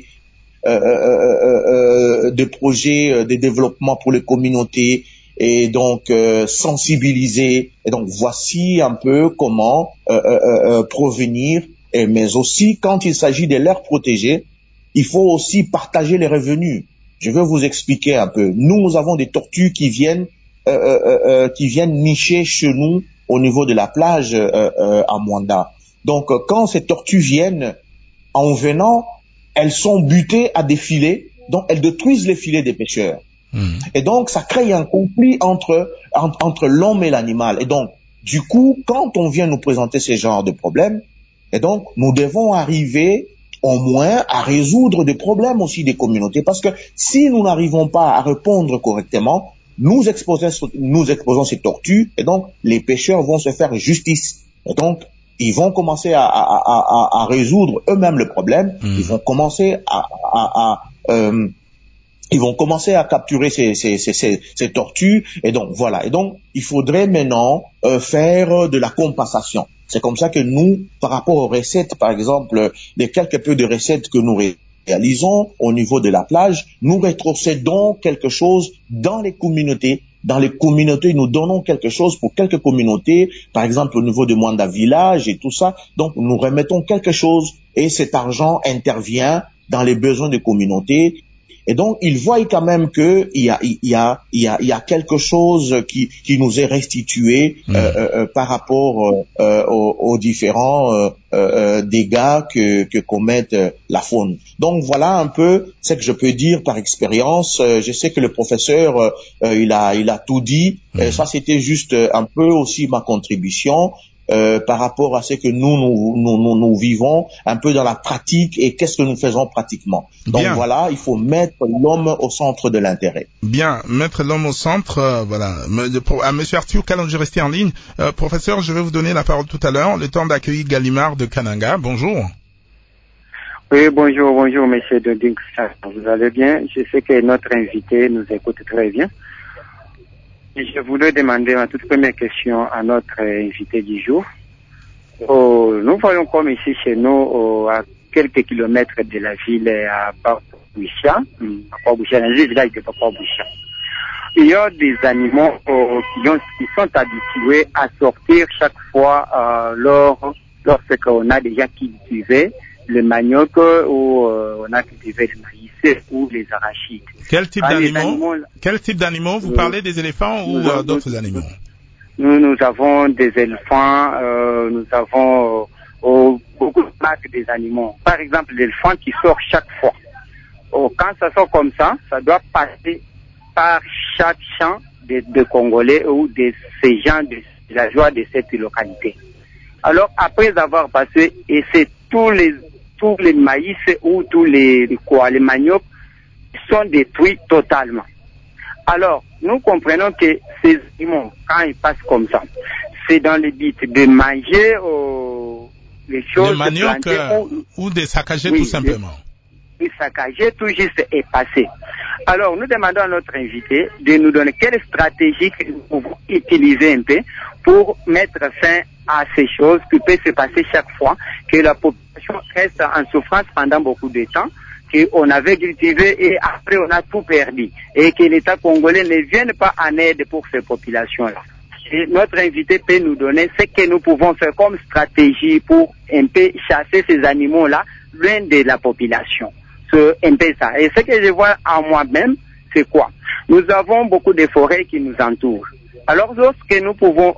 de développement pour les communautés, et donc sensibiliser. Et donc voici un peu comment provenir. Mais aussi, quand il s'agit de l'air protégé, il faut aussi partager les revenus. Je vais vous expliquer un peu. Nous avons des tortues qui viennent nicher chez nous au niveau de la plage à Mwanda. Donc quand ces tortues viennent, en venant, elles sont butées à des filets, donc elles détruisent les filets des pêcheurs. Et donc ça crée un conflit entre l'homme et l'animal. Et donc du coup, quand on vient nous présenter ce genre de problèmes, et donc nous devons arriver au moins à résoudre des problèmes aussi des communautés, parce que si nous n'arrivons pas à répondre correctement, nous exposons ces tortues, et donc les pêcheurs vont se faire justice. Et donc ils vont commencer à résoudre eux-mêmes le problème. Ils vont commencer à capturer ces tortues, et donc voilà. Et donc il faudrait maintenant faire de la compensation. C'est comme ça que nous, par rapport aux recettes, par exemple, les quelques peu de recettes que nous réalisons au niveau de la plage, nous rétrocédons quelque chose dans les communautés. Dans les communautés, nous donnons quelque chose pour quelques communautés, par exemple au niveau de Mwanda Village et tout ça. Donc nous remettons quelque chose, et cet argent intervient dans les besoins des communautés. Et donc, ils voient quand même que il y a quelque chose qui nous est restitué par rapport aux différents dégâts que commettent la faune. Donc voilà un peu ce que je peux dire par expérience. Je sais que le professeur il a tout dit. Ça c'était juste un peu aussi ma contribution. Par rapport à ce que nous vivons un peu dans la pratique, et qu'est-ce que nous faisons pratiquement. Donc bien. Voilà, il faut mettre l'homme au centre de l'intérêt. Bien, mettre l'homme au centre, voilà. À Monsieur Arthur Kalonji, restez en ligne. Professeur, je vais vous donner la parole tout à l'heure. Le temps d'accueillir Gallimard de Kananga. Bonjour. Oui, bonjour, Monsieur de Dink. Vous allez bien? Je sais que notre invité nous écoute très bien. Je voulais demander ma toute première question à notre invité du jour. Nous voyons comme ici chez nous, à quelques kilomètres de la ville, à Port-Boucha, dans le village de Port-Boucha, il y a des animaux qui sont habitués à sortir chaque fois lorsqu'on a déjà cultivé le manioc, ou on a cultivé le maïs ou les arachides. Quel type d'animaux vous parlez, des éléphants ou d'autres animaux? Nous avons des éléphants, nous avons beaucoup de marques des animaux. Par exemple, l'éléphant qui sort chaque fois. Quand ça sort comme ça, ça doit passer par chaque champ de Congolais ou de ces gens de la joie de cette localité. Alors, après avoir passé, et c'est tous les maïs ou tous les maniocs sont détruits totalement. Alors, nous comprenons que ces animaux, quand ils passent comme ça, c'est dans le but de manger les choses... Les maniocs ou des saccagés, oui, tout simplement. Des saccagés tout juste et passer. Alors, nous demandons à notre invité de nous donner quelle stratégie que nous pouvons utiliser un peu pour mettre fin à ces choses qui peuvent se passer chaque fois, que la population reste en souffrance pendant beaucoup de temps, qu'on avait cultivé et après on a tout perdu, et que l'État congolais ne vienne pas en aide pour ces populations-là. Et notre invité peut nous donner ce que nous pouvons faire comme stratégie pour un peu chasser ces animaux-là loin de la population. C'est un peu ça. Et ce que je vois en moi-même, c'est quoi? Nous avons beaucoup de forêts qui nous entourent. Alors lorsque nous pouvons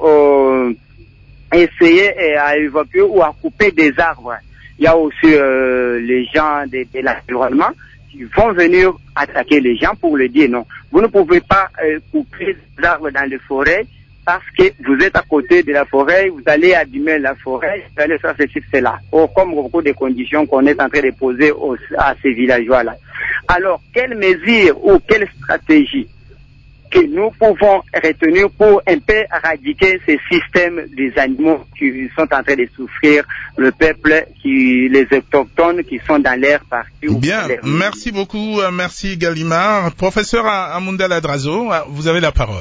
essayer à évacuer ou à couper des arbres, il y a aussi les gens de l'environnement qui vont venir attaquer les gens pour leur dire non. Vous ne pouvez pas couper des arbres dans les forêts parce que vous êtes à côté de la forêt, vous allez abîmer la forêt, vous allez faire ceci, cela. Comme beaucoup de conditions qu'on est en train de poser à ces villageois-là. Alors, quelles mesures ou quelle stratégie que nous pouvons retenir pour un peu éradiquer ces systèmes des animaux qui sont en train de souffrir, le peuple, les autochtones qui sont dans l'air partout. Bien, merci beaucoup, merci Gallimard. Professeur Amundala Drazo, vous avez la parole.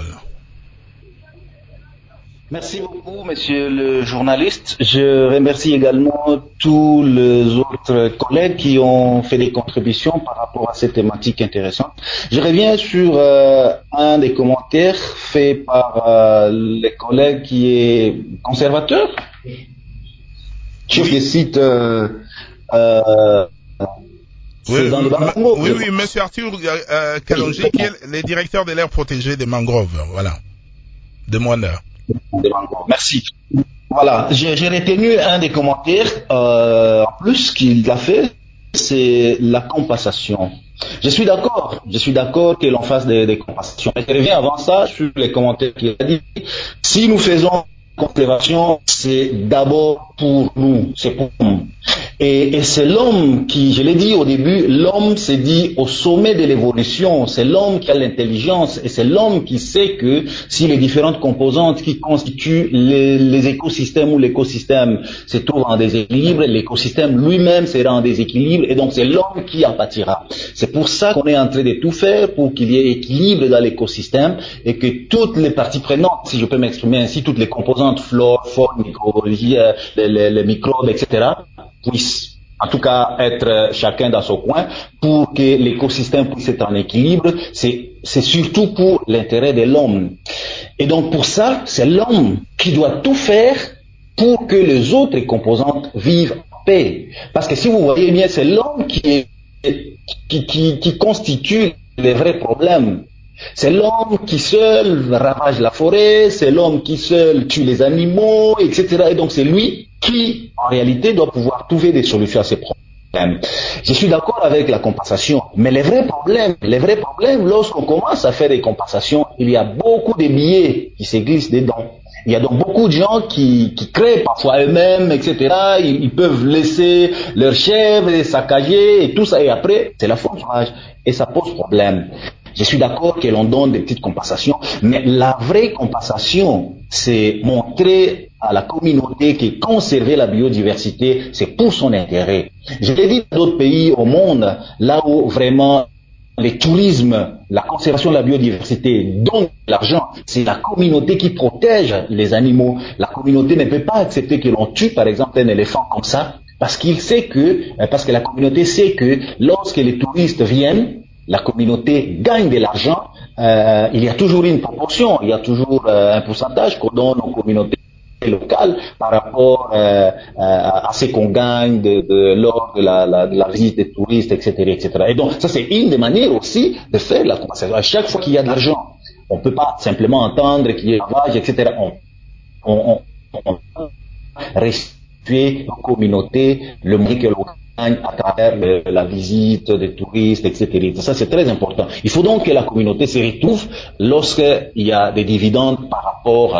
Merci beaucoup, monsieur le journaliste. Je remercie également tous les autres collègues qui ont fait des contributions par rapport à cette thématique intéressante. Je reviens sur un des commentaires faits par les collègues qui est conservateur, chef des sites oui, monsieur Arthur Kalonji, qui est le directeur de l'aire protégée des mangroves, voilà, de Moana. Merci. Voilà, j'ai retenu un des commentaires en plus qu'il a fait, c'est la compensation. Je suis d'accord que l'on fasse des compensations. Mais je reviens avant ça sur les commentaires qu'il a dit. Si nous faisons conservation, c'est d'abord pour nous, c'est pour nous. Et c'est l'homme qui, je l'ai dit au début, l'homme s'est dit au sommet de l'évolution, c'est l'homme qui a l'intelligence et c'est l'homme qui sait que si les différentes composantes qui constituent les écosystèmes ou l'écosystème se trouvent en déséquilibre, l'écosystème lui-même sera en déséquilibre et donc c'est l'homme qui en pâtira. C'est pour ça qu'on est en train de tout faire pour qu'il y ait équilibre dans l'écosystème et que toutes les parties prenantes, si je peux m'exprimer ainsi, toutes les composantes, flore, faune, microbiologie, les microbes, etc., puissent en tout cas être chacun dans son coin pour que l'écosystème puisse être en équilibre. C'est surtout pour l'intérêt de l'homme. Et donc pour ça, c'est l'homme qui doit tout faire pour que les autres composantes vivent en paix. Parce que si vous voyez bien, c'est l'homme qui constitue les vrais problèmes. C'est l'homme qui seul ravage la forêt, c'est l'homme qui seul tue les animaux, etc. Et donc c'est lui qui, en réalité, doit pouvoir trouver des solutions à ces problèmes. Je suis d'accord avec la compensation, mais les vrais problèmes, lorsqu'on commence à faire des compensations, il y a beaucoup de biais qui se glissent dedans. Il y a donc beaucoup de gens qui créent parfois eux-mêmes, etc. Ils peuvent laisser leurs chèvres saccager et tout ça, et après, c'est la faune sauvage. Et ça pose problème. Je suis d'accord que l'on donne des petites compensations, mais la vraie compensation, c'est montrer à la communauté que conserver la biodiversité, c'est pour son intérêt. Je l'ai dit dans d'autres pays au monde, là où vraiment le tourisme, la conservation de la biodiversité donne l'argent, c'est la communauté qui protège les animaux. La communauté ne peut pas accepter que l'on tue, par exemple, un éléphant comme ça, parce que la communauté sait que lorsque les touristes viennent, la communauté gagne de l'argent, il y a toujours une proportion, il y a toujours un pourcentage qu'on donne aux communautés locales par rapport à ce qu'on gagne lors de la visite des touristes, etc., etc. Et donc, ça c'est une des manières aussi de faire la compensation. À chaque fois qu'il y a de l'argent, on peut pas simplement entendre qu'il y ait ravage, etc. On restituer aux communautés le moyen que l'on à travers la visite des touristes, etc. Ça, c'est très important. Il faut donc que la communauté se retrouve lorsqu'il y a des dividendes par rapport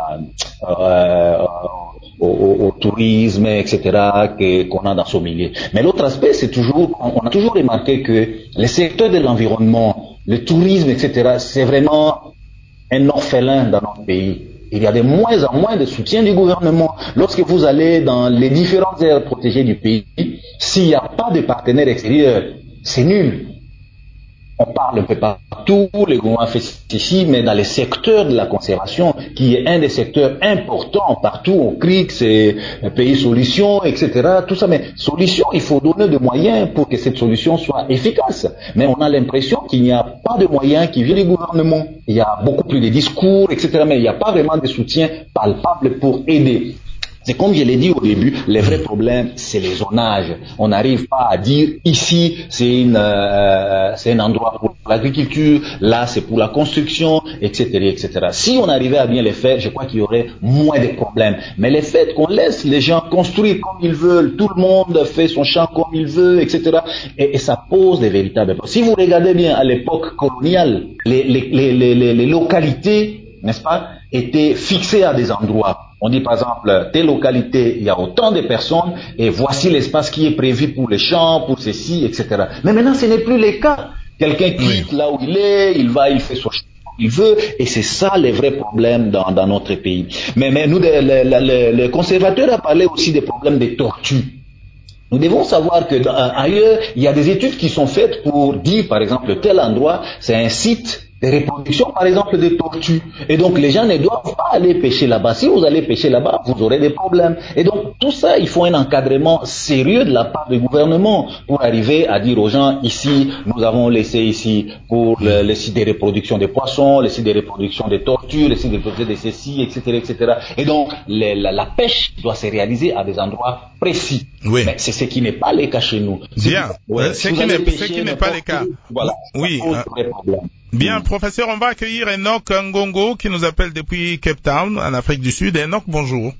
au tourisme, etc., qu'on a dans ce milieu. Mais l'autre aspect, c'est toujours, on a toujours remarqué que les secteurs de l'environnement, le tourisme, etc., c'est vraiment un orphelin dans notre pays. Il y a de moins en moins de soutien du gouvernement. Lorsque vous allez dans les différentes aires protégées du pays, s'il n'y a pas de partenaires extérieurs, c'est nul. On parle un peu partout, le gouvernement fait ceci, mais dans les secteurs de la conservation, qui est un des secteurs importants partout, au CRIC, c'est pays solution, etc. Tout ça, mais solution, il faut donner des moyens pour que cette solution soit efficace. Mais on a l'impression qu'il n'y a pas de moyens qui viennent du gouvernement. Il y a beaucoup plus de discours, etc. Mais il n'y a pas vraiment de soutien palpable pour aider. C'est comme je l'ai dit au début, les vrais problèmes, c'est les zonages. On n'arrive pas à dire ici, c'est un endroit pour l'agriculture, là c'est pour la construction, etc., etc. Si on arrivait à bien les faire, je crois qu'il y aurait moins de problèmes. Mais le fait qu'on laisse les gens construire comme ils veulent, tout le monde fait son champ comme il veut, etc., et ça pose des véritables problèmes. Si vous regardez bien à l'époque coloniale, les localités, n'est-ce pas, étaient fixées à des endroits. On dit par exemple, telle localité, il y a autant de personnes et voici l'espace qui est prévu pour les champs, pour ceci, etc. Mais maintenant, ce n'est plus le cas. Quelqu'un quitte là où il est, il fait son champ comme il veut, et c'est ça les vrais problèmes dans notre pays. Mais nous, le conservateur a parlé aussi des problèmes des tortues. Nous devons savoir que ailleurs, il y a des études qui sont faites pour dire, par exemple, tel endroit, c'est un site de reproduction, par exemple, des tortues. Et donc, les gens ne doivent pas aller pêcher là-bas. Si vous allez pêcher là-bas, vous aurez des problèmes. Et donc, tout ça, il faut un encadrement sérieux de la part du gouvernement pour arriver à dire aux gens, ici, nous avons laissé ici pour les sites de reproduction des poissons, les sites de reproduction des tortues, les sites de reproduction des cécis, etc., etc. Et donc, la pêche doit se réaliser à des endroits précis. Oui. Mais c'est ce qui n'est pas le cas chez nous. Bien. Ce qui n'est pas le cas. Voilà. Oui. Bien, professeur, on va accueillir Enoch Ngongo qui nous appelle depuis Cape Town, en Afrique du Sud. Enoch, bonjour.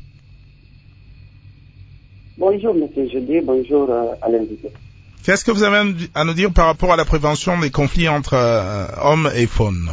Bonjour, monsieur Jeudi, bonjour à l'invité. Qu'est-ce que vous avez à nous dire par rapport à la prévention des conflits entre hommes et faune?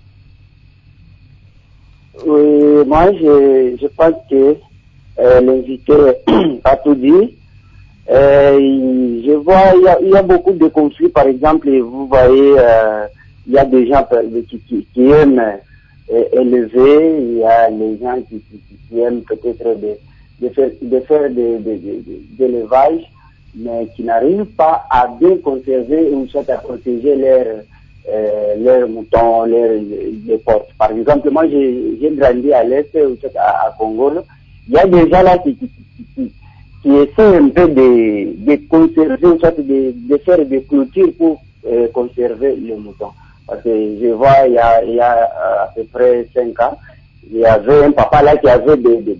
Oui, moi, je pense que l'invité a tout dit. Je vois, il y a beaucoup de conflits, par exemple, vous voyez, il y a des gens qui aiment élever, il y a les gens qui aiment peut-être de faire de l'élevage, mais qui n'arrivent pas à bien conserver ou soit à protéger leurs moutons, les porcs. Par exemple, moi j'ai grandi à l'Est, à Congo, il y a des gens là qui essaient un peu de conserver, soit de faire des clôtures pour conserver les moutons. Parce que je vois, il y a à peu près 5 ans, il y avait un papa là qui avait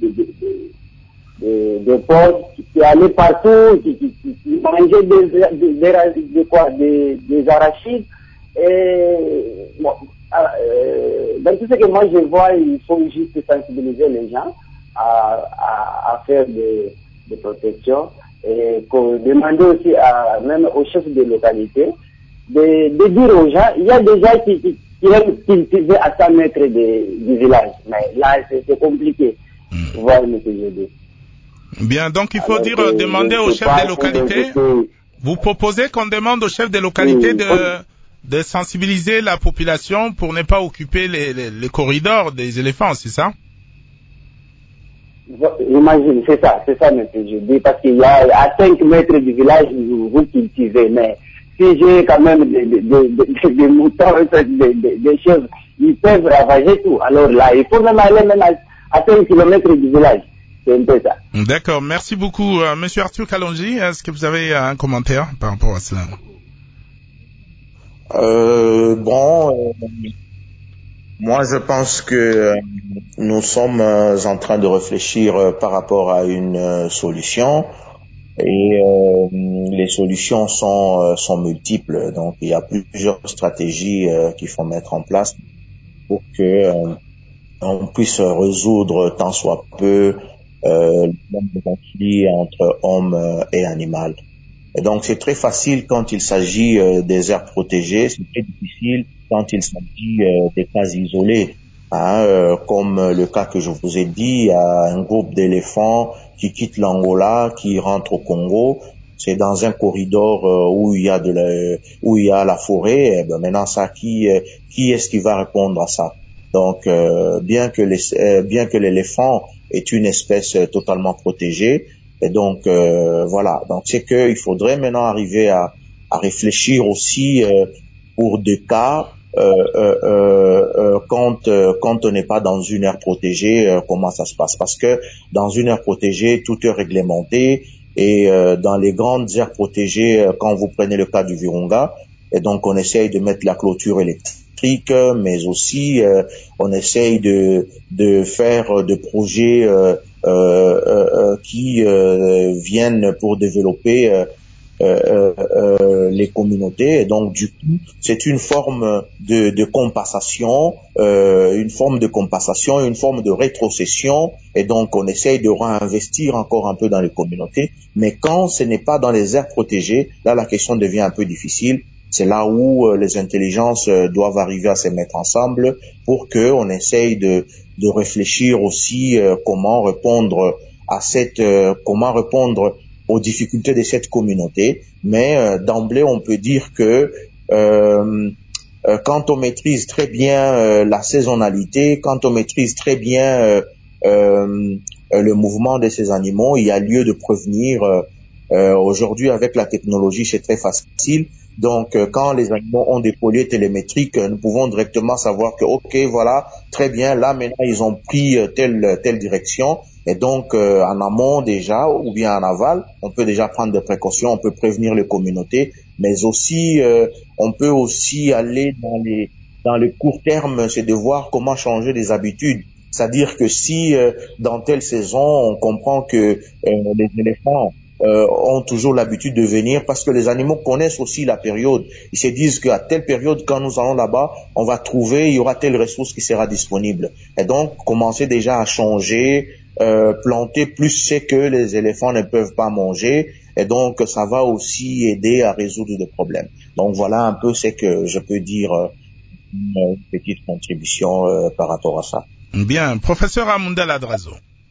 des porcs qui allaient partout, qui mangeaient des arachides. Et bon, dans tout ce que moi je vois, il faut juste sensibiliser les gens à faire de protection et demander aussi même aux chefs de localité de dire aux gens, il y a des gens qui aiment cultiver à 100 mètres du village, mais là c'est compliqué. Voilà, monsieur Gédé. Bien, donc il faut demander aux chefs des localités. Vous proposez qu'on demande aux chefs des localités de sensibiliser la population pour ne pas occuper les corridors des éléphants, c'est ça? J'imagine, c'est ça, monsieur Gédé, parce qu'il y a à 5 mètres du village, vous cultivez, mais si j'ai quand même des moutons, des chèvres, ils peuvent ravager tout. Alors là, il faut même aller à 5 km du village. C'est un peu ça. D'accord, merci beaucoup. Monsieur Arthur Kalonji, est-ce que vous avez un commentaire par rapport à cela? Moi je pense que nous sommes en train de réfléchir par rapport à une solution. Et les solutions sont multiples, donc il y a plusieurs stratégies qu'il faut mettre en place pour que on puisse résoudre tant soit peu le nombre de conflits entre hommes et animaux. Et donc c'est très facile quand il s'agit des aires protégées, c'est très difficile quand il s'agit des cas isolés. Comme le cas que je vous ai dit, il y a un groupe d'éléphants qui quitte l'Angola, qui rentre au Congo. C'est dans un corridor où il y a la forêt. Et ben maintenant, ça, qui est-ce qui va répondre à ça? Donc, bien que l'éléphant est une espèce totalement protégée, et donc voilà. Donc, c'est que il faudrait maintenant arriver à réfléchir aussi pour des cas quand on n'est pas dans une aire protégée, comment ça se passe? Parce que dans une aire protégée, tout est réglementé, et dans les grandes aires protégées, quand vous prenez le cas du Virunga, et donc on essaye de mettre la clôture électrique, mais aussi on essaye de faire des projets qui viennent pour développer les communautés, et donc du coup c'est une forme de compensation, une forme de rétrocession, et donc on essaye de réinvestir encore un peu dans les communautés. Mais quand ce n'est pas dans les aires protégées, là la question devient un peu difficile. C'est là où les intelligences doivent arriver à se mettre ensemble pour que on essaye de réfléchir aussi comment répondre aux difficultés de cette communauté. Mais d'emblée, on peut dire que quand on maîtrise très bien la saisonnalité, quand on maîtrise très bien le mouvement de ces animaux, il y a lieu de prévenir. Aujourd'hui, avec la technologie, c'est très facile. Donc, quand les animaux ont des colliers télémétriques, nous pouvons directement savoir que, ok, voilà, très bien, là maintenant ils ont pris telle direction. Et donc, en amont déjà, ou bien en aval, on peut déjà prendre des précautions, on peut prévenir les communautés, mais aussi, on peut aussi aller dans le court terme, c'est de voir comment changer les habitudes. C'est-à-dire que si dans telle saison, on comprend que les éléphants ont toujours l'habitude de venir, parce que les animaux connaissent aussi la période. Ils se disent qu'à telle période, quand nous allons là-bas, on va trouver, il y aura telle ressource qui sera disponible. Et donc, commencer déjà à changer, planter plus ce que les éléphants ne peuvent pas manger, et donc ça va aussi aider à résoudre des problèmes. Donc voilà un peu ce que je peux dire, une petite contribution par rapport à ça. Bien, professeur Amunda Ladrazo.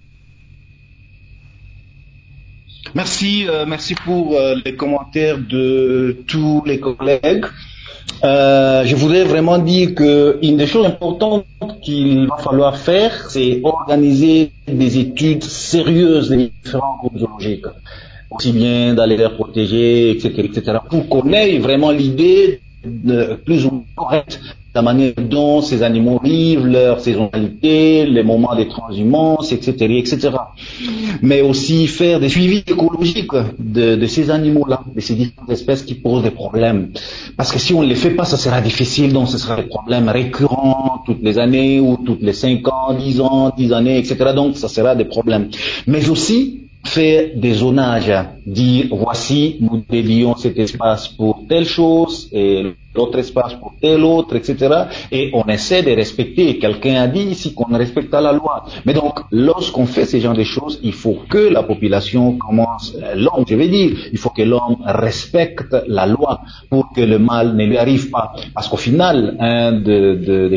Merci pour les commentaires de tous les collègues. Je voudrais vraiment dire que une des choses importantes qu'il va falloir faire, c'est organiser des études sérieuses des différents groupes zoologiques, aussi bien dans les aires protégées, etc., pour qu'on ait vraiment l'idée plus ou moins correcte de la manière dont ces animaux vivent, leur saisonnalité, les moments de transhumance, etc. Mais aussi faire des suivis écologiques de ces animaux-là, de ces différentes espèces qui posent des problèmes. Parce que si on ne les fait pas, ça sera difficile, donc ce sera des problèmes récurrents toutes les années, ou toutes les 5 ans, 10 ans, 10 années, etc. Donc ça sera des problèmes. Mais aussi faire des zonages, dire voici, nous dédions cet espace pour telle chose et l'autre espace pour tel autre, etc. Et on essaie de respecter. Quelqu'un a dit ici qu'on respecte la loi. Mais donc, lorsqu'on fait ce genre de choses, il faut que la population commence, l'homme, je vais dire, il faut que l'homme respecte la loi pour que le mal ne lui arrive pas. Parce qu'au final, un des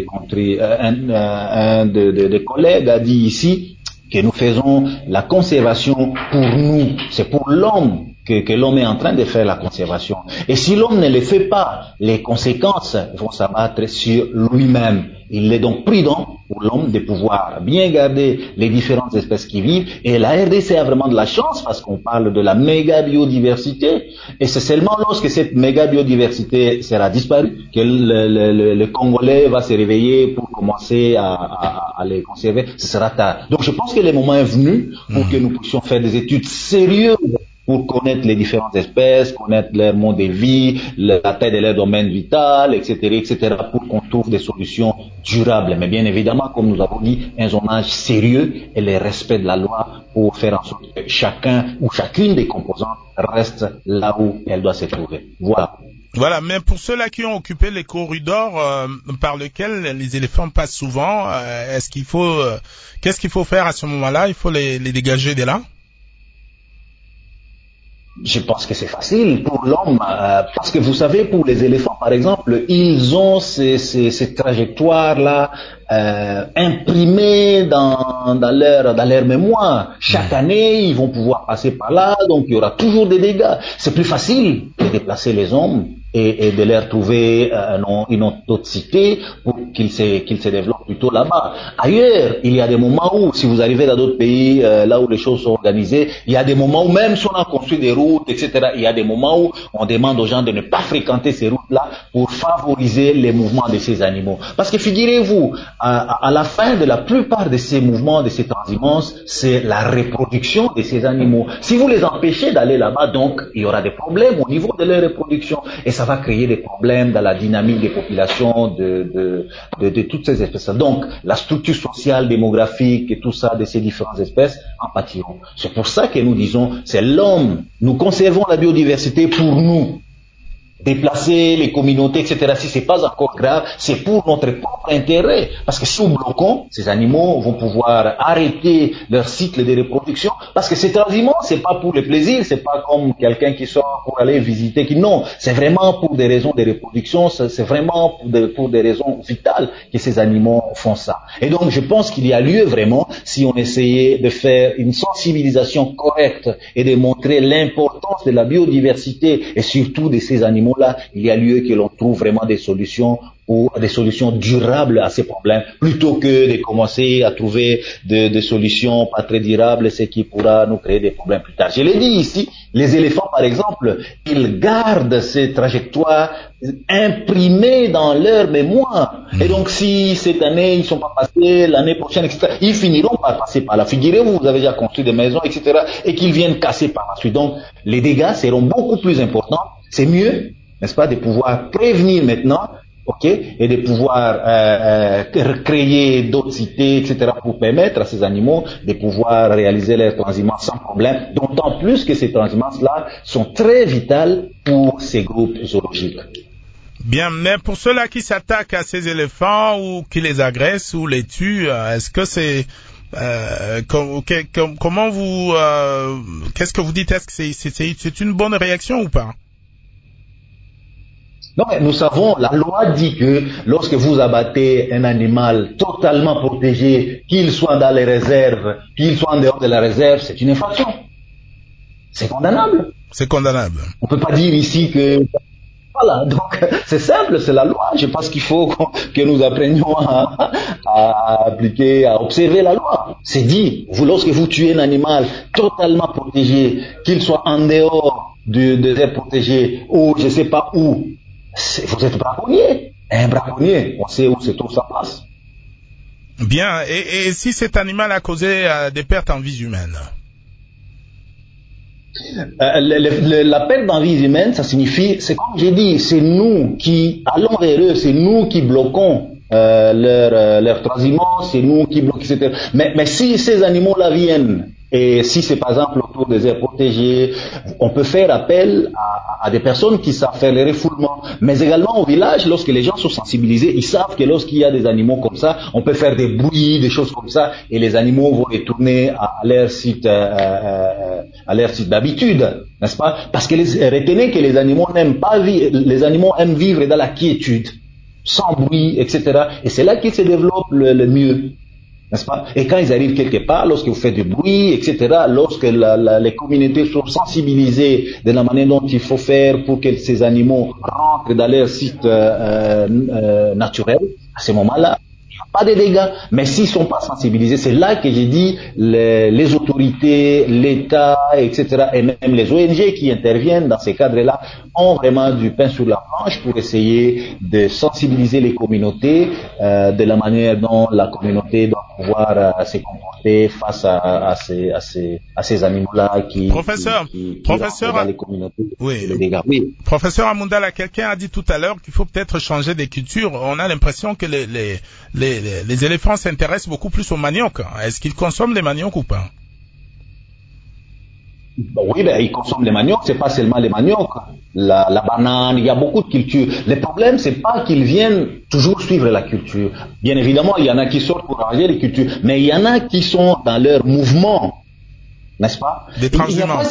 collègues a dit ici que nous faisons la conservation pour nous. C'est pour l'homme que l'homme est en train de faire la conservation. Et si l'homme ne le fait pas, les conséquences vont s'abattre sur lui-même. Il est donc prudent pour l'homme de pouvoir bien garder les différentes espèces qui vivent. Et la RDC a vraiment de la chance parce qu'on parle de la méga biodiversité. Et c'est seulement lorsque cette méga biodiversité sera disparue que le Congolais va se réveiller pour commencer à les conserver. Ce sera tard. Donc je pense que le moment est venu pour que nous puissions faire des études sérieuses pour connaître les différentes espèces, connaître leur mode de vie, la taille de leur domaine vital, etc., pour qu'on trouve des solutions durables. Mais bien évidemment, comme nous avons dit, un zonage sérieux et le respect de la loi pour faire en sorte que chacun ou chacune des composantes reste là où elle doit se trouver. Voilà, mais pour ceux-là qui ont occupé les corridors par lesquels les éléphants passent souvent, qu'est-ce qu'il faut faire à ce moment-là? Il faut les dégager de là? Je pense que c'est facile pour l'homme, parce que vous savez, pour les éléphants, par exemple, ils ont ces trajectoires-là imprimées dans leur mémoire. Chaque année, ils vont pouvoir passer par là, donc il y aura toujours des dégâts. C'est plus facile de déplacer les hommes et de leur trouver une autre cité pour qu'ils se développent plutôt là-bas. Ailleurs, il y a des moments où, si vous arrivez dans d'autres pays, là où les choses sont organisées, il y a des moments où même si on a construit des routes, etc., il y a des moments où on demande aux gens de ne pas fréquenter ces routes-là pour favoriser les mouvements de ces animaux. Parce que figurez-vous, à la fin de la plupart de ces mouvements, de ces transhumances, c'est la reproduction de ces animaux. Si vous les empêchez d'aller là-bas, donc, il y aura des problèmes au niveau de leur reproduction. Et ça va créer des problèmes dans la dynamique des populations de toutes ces espèces. Donc, la structure sociale, démographique et tout ça de ces différentes espèces en pâtiront. C'est pour ça que nous disons, c'est l'homme. Nous conservons la biodiversité pour nous. Déplacer les communautés, etc. Si c'est pas encore grave, c'est pour notre propre intérêt. Parce que si nous bloquons, ces animaux vont pouvoir arrêter leur cycle de reproduction. Parce que ces transhumants, c'est pas pour le plaisir, c'est pas comme quelqu'un qui sort pour aller visiter, non, c'est vraiment pour des raisons de reproduction, c'est vraiment pour des raisons vitales que ces animaux font ça. Et donc, je pense qu'il y a lieu vraiment, si on essayait de faire une sensibilisation correcte et de montrer l'importance de la biodiversité et surtout de ces animaux là, il y a lieu que l'on trouve vraiment des solutions ou des solutions durables à ces problèmes, plutôt que de commencer à trouver des solutions pas très durables, ce qui pourra nous créer des problèmes plus tard. Je l'ai dit ici, les éléphants par exemple, ils gardent ces trajectoires imprimées dans leur mémoire. Et donc si cette année ils ne sont pas passés, l'année prochaine, etc., ils finiront par passer par là. Figurez-vous, vous avez déjà construit des maisons, etc., et qu'ils viennent casser par la suite. Donc les dégâts seront beaucoup plus importants. C'est mieux, n'est-ce pas, de pouvoir prévenir maintenant, ok, et de pouvoir créer d'autres cités, etc., pour permettre à ces animaux de pouvoir réaliser leurs transhumances sans problème, d'autant plus que ces transhumances-là sont très vitales pour ces groupes zoologiques. Bien, mais pour ceux-là qui s'attaquent à ces éléphants ou qui les agressent ou les tuent, est-ce que c'est... comment vous... qu'est-ce que vous dites? Est-ce que c'est une bonne réaction ou pas? Non, mais nous savons, la loi dit que lorsque vous abattez un animal totalement protégé, qu'il soit dans les réserves, qu'il soit en dehors de la réserve, c'est une infraction. C'est condamnable. C'est condamnable. On peut pas dire ici que... Voilà, donc c'est simple, c'est la loi. Je pense qu'il faut que nous apprenions à appliquer, à observer la loi. C'est dit, lorsque vous tuez un animal totalement protégé, qu'il soit en dehors des aires protégées ou je sais pas où, vous êtes braconnier. Un braconnier, on sait où c'est tout ça passe. Bien, et si cet animal a causé des pertes en vies humaines? La perte en vies humaines, ça signifie, c'est comme j'ai dit, c'est nous qui allons vers eux, c'est nous qui bloquons leur transhumance, c'est nous qui bloquons, etc. Mais si ces animaux-là viennent, et si c'est par exemple autour des aires protégées, on peut faire appel à des personnes qui savent faire les refoulements. Mais également au village, lorsque les gens sont sensibilisés, ils savent que lorsqu'il y a des animaux comme ça, on peut faire des bruits, des choses comme ça, et les animaux vont retourner à leur site d'habitude, n'est-ce pas? Parce que retenez que les animaux n'aiment pas vivre, les animaux aiment vivre dans la quiétude, sans bruit, etc. Et c'est là qu'ils se développent le mieux. N'est-ce pas? Et quand ils arrivent quelque part, lorsque vous faites du bruit, etc., lorsque les communautés sont sensibilisées de la manière dont il faut faire pour que ces animaux rentrent dans leur site naturel, à ce moment-là, il n'y a pas de dégâts. Mais s'ils ne sont pas sensibilisés, c'est là que j'ai dit les autorités, l'État, etc., et même les ONG qui interviennent dans ces cadres-là ont vraiment du pain sur la planche pour essayer de sensibiliser les communautés de la manière dont la communauté doit pouvoir se comporter face à ces animaux-là qui Professeur, les communautés. Oui. Les dégâts. Oui. Professeur Amundala, quelqu'un a dit tout à l'heure qu'il faut peut-être changer des cultures. On a l'impression que les éléphants s'intéressent beaucoup plus au manioc. Est-ce qu'ils consomment les maniocs ou pas? Oui, ils consomment les maniocs, c'est pas seulement les maniocs, la banane, il y a beaucoup de cultures. Le problème, c'est pas qu'ils viennent toujours suivre la culture. Bien évidemment, il y en a qui sortent pour arranger les cultures, mais il y en a qui sont dans leur mouvement, n'est-ce pas? Des transhumances.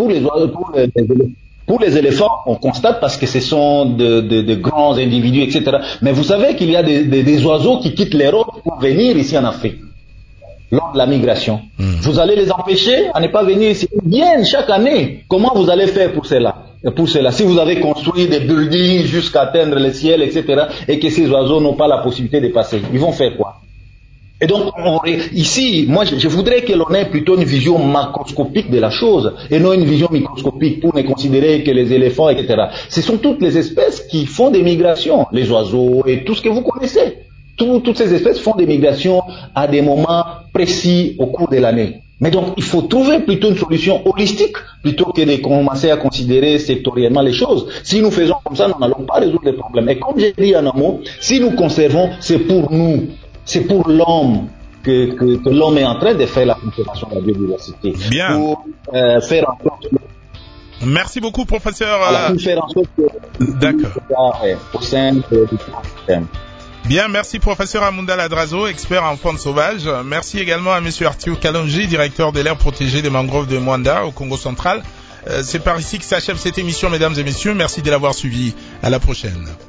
Pour les éléphants, on constate parce que ce sont de grands individus, etc. Mais vous savez qu'il y a des oiseaux qui quittent l'Europe pour venir ici en Afrique. Lors de la migration. Vous allez les empêcher à ne pas venir ici. Ils viennent chaque année. Comment vous allez faire pour cela? pour cela. Si vous avez construit des buildings jusqu'à atteindre le ciel, etc., et que ces oiseaux n'ont pas la possibilité de passer, ils vont faire quoi? Et donc, ici, moi, je voudrais que l'on ait plutôt une vision macroscopique de la chose, et non une vision microscopique pour ne considérer que les éléphants, etc. Ce sont toutes les espèces qui font des migrations, les oiseaux et tout ce que vous connaissez. Toutes ces espèces font des migrations à des moments précis au cours de l'année. Mais donc, il faut trouver plutôt une solution holistique, plutôt que de commencer à considérer sectoriellement les choses. Si nous faisons comme ça, nous n'allons pas résoudre les problèmes. Et comme j'ai dit en amont, si nous conservons, c'est pour nous. C'est pour l'homme que l'homme est en train de faire la conservation de la biodiversité. Bien. Pour faire en sorte que... Merci beaucoup, professeur. Pour faire en sorte que... D'accord. Au sein du système. Bien, merci professeur Amunda Ladrazo, expert en faune sauvage. Merci également à monsieur Arthur Kalonji, directeur de l'aire protégée des mangroves de Mwanda au Congo central. C'est par ici que s'achève cette émission, mesdames et messieurs. Merci de l'avoir suivi. À la prochaine.